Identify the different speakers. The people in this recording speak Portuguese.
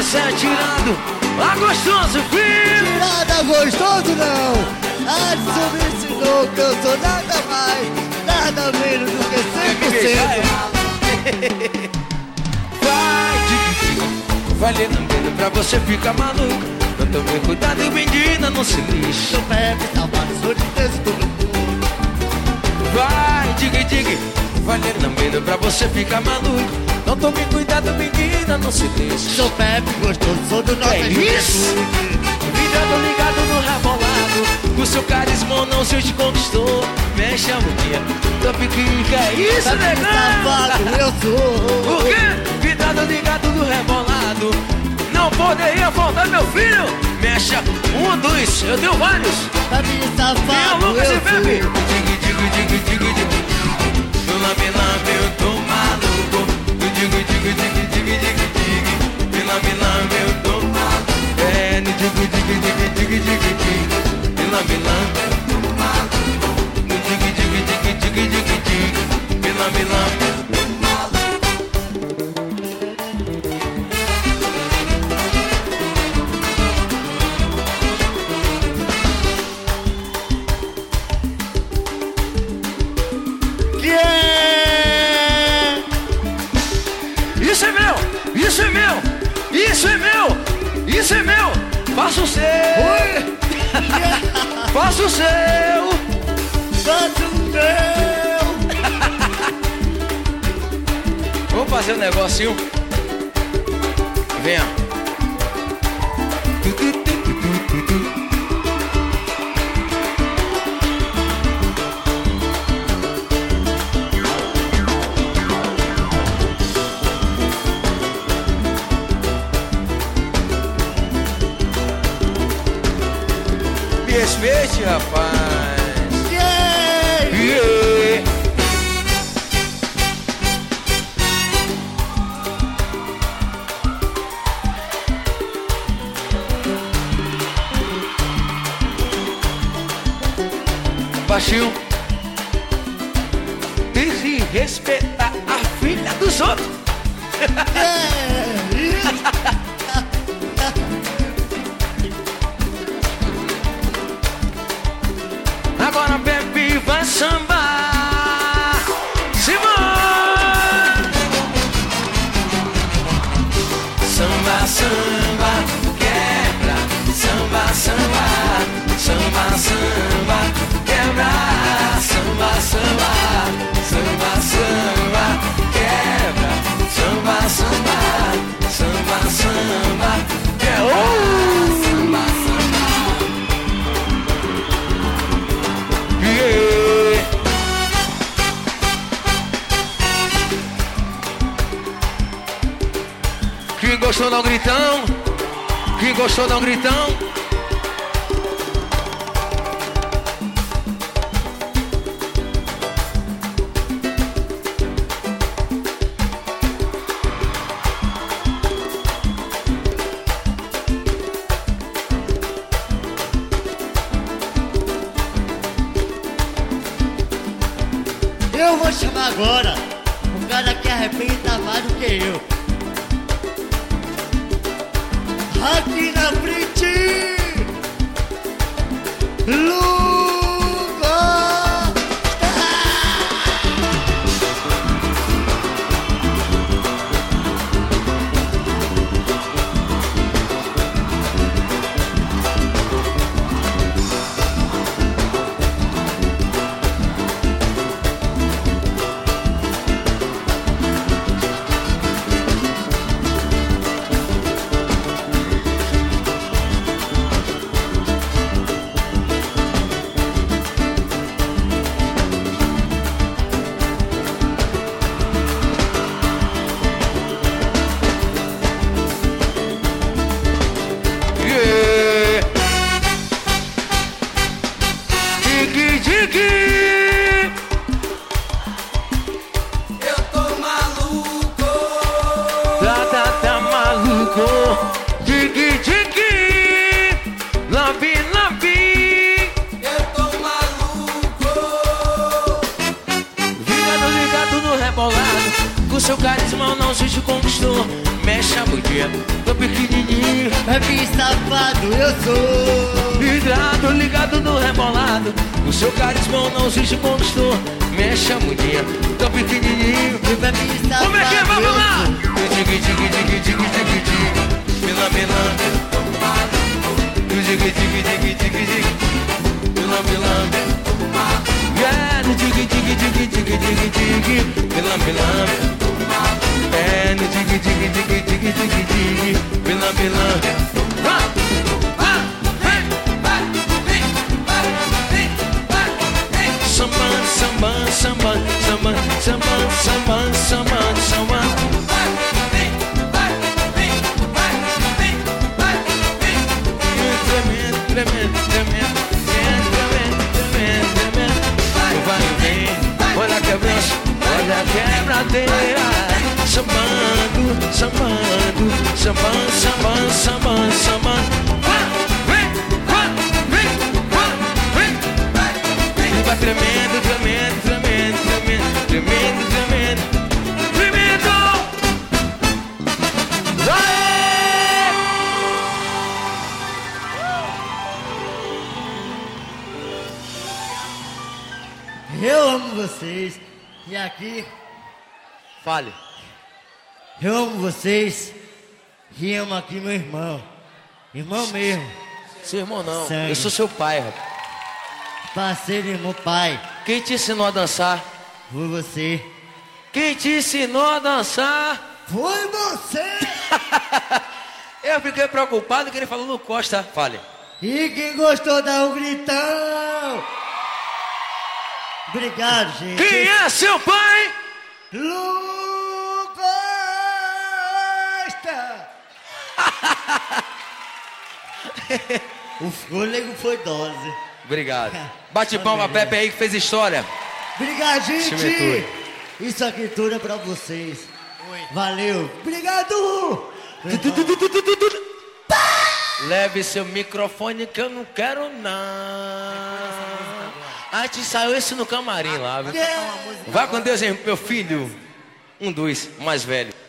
Speaker 1: você é tirado. Ah, gostoso, filho.
Speaker 2: Tirada gostoso não. Adson me ensinou que eu sou nada mais, nada menos do que 100%.
Speaker 1: Vai lendo medo pra você ficar maluco. Não tome cuidado, menina, não se lixe.
Speaker 2: Seu bebe salvado, sou de Deus do mundo.
Speaker 1: Vai, digue, vai lendo medo pra você ficar maluco. Não tome cuidado, menina, não se lixe.
Speaker 2: Sou bebe gostoso, sou do nosso juventude.
Speaker 1: Ligado, ligado no rebolado. Com seu carisma não se te conquistou. Mexe a boquinha, tua piquica, é isso, negão?
Speaker 2: Safado, eu sou.
Speaker 1: O quê? Ligado no rebolado. Não poderia faltar, meu filho. Mexa, 1, 2, eu tenho vários.
Speaker 2: Tá me safado,
Speaker 1: Minha Lucas e Bebe. Digue. No lame, eu tô maluco. Digue. No lame, eu tô maluco. É, no digue. No lame, eu tô maluco. No digue. No lame, Isso é meu! Faça o seu! Faça o seu!
Speaker 2: Faça o meu!
Speaker 1: Vamos fazer um negocinho. Venha! Respeite, rapaz. Yeah. Baixinho. Desrespeitar a filha dos outros. Agora bebe, vai sambar. Simão! Samba, samba, quebra. Samba, samba, samba, samba, quebra. Samba, samba, samba, samba, quebra. Samba, samba, samba, samba, quebra. Samba, samba. Yeah. Quem gostou dá um gritão. Quem gostou dá um gritão.
Speaker 2: Eu vou chamar agora um cara que arrebenta mais do que eu. Aqui na frente, Lugo!
Speaker 1: Com seu carisma não se te conquistou. mexe a bundinha. Tô pequenininho,
Speaker 2: Bebe safado eu sou.
Speaker 1: vidrado, ligado no rebolado. O seu carisma não se conquistou. Mexe a bundinha, tô pequenininho.
Speaker 2: Bebe safado
Speaker 1: Como é que é? Vamos lá!
Speaker 2: eu
Speaker 1: Pila, pila. Digue, digue, digue, digue, digue. Pila, pila. É, no digue, digue, digue, digue, digue, digue. Pila, pila. É, no digue, digue, digue, digue, digue, digue. Pila, pila. Samba, samba, samba, samba, samba, samba, samba, samba. Tremendo, tremendo, tremendo, tremendo, tremendo. Vai e vem, olha a quebrança, olha a quebradeira. Sambando, sambando, sambando, sambando, sambando, sambando. Vai tremendo, tremendo, tremendo, tremendo, tremendo, tremendo, tremendo.
Speaker 2: Eu amo vocês. E aqui,
Speaker 1: Fale.
Speaker 2: eu amo vocês. E amo aqui meu irmão. Irmão mesmo.
Speaker 1: Seu irmão não,
Speaker 2: Sangue.
Speaker 1: eu sou seu pai, rapaz.
Speaker 2: Parceiro, irmão, pai.
Speaker 1: Quem te ensinou a dançar?
Speaker 2: Foi você.
Speaker 1: Quem te ensinou a dançar?
Speaker 2: Foi você.
Speaker 1: Eu fiquei preocupado que ele falou no Costa. Fale.
Speaker 2: E quem gostou, dá um gritão. Obrigado, gente.
Speaker 1: Quem é seu pai?
Speaker 2: Lu Costa. O fôlego foi dose.
Speaker 1: Obrigado. Bate palma, Pepe aí que fez história.
Speaker 2: Obrigado, gente.
Speaker 1: Chimetura.
Speaker 2: Isso aqui tudo é pra vocês. Valeu. Obrigado.
Speaker 1: Leve seu microfone que eu não quero não. A gente saiu esse no camarim lá, viu? Vai com Deus, hein, meu filho. Um dos mais velho.